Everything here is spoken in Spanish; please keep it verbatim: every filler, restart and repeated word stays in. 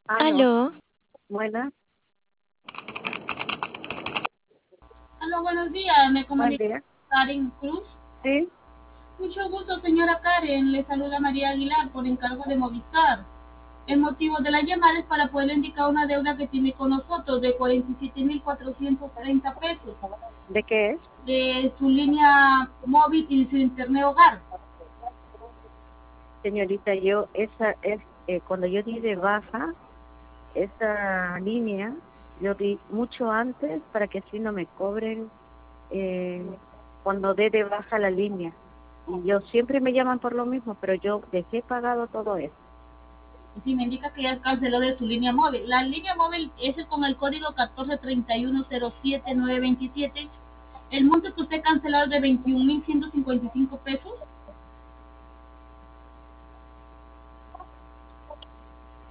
Aló, Aló, buenas, Aló, buenos días. Me buen comunico día. con Karen Cruz. Sí, Mucho gusto, señora Karen. Le saluda María Aguilar por encargo de Movistar. El motivo de la llamada es para poder indicar una deuda que tiene con nosotros de cuarenta y siete mil cuatrocientos treinta pesos ¿de qué es? de su línea móvil y su internet hogar. Señorita, yo, esa es, eh, cuando yo di de baja esa línea, yo di mucho antes para que así no me cobren eh, cuando dé de baja la línea. Y yo siempre me llaman por lo mismo, pero yo dejé pagado todo eso. Si me indica que ya canceló de su línea móvil. La línea móvil es con el código catorce treinta y uno cero siete nueve veintisiete. El monto que usted canceló es de veintiún mil ciento cincuenta y cinco pesos.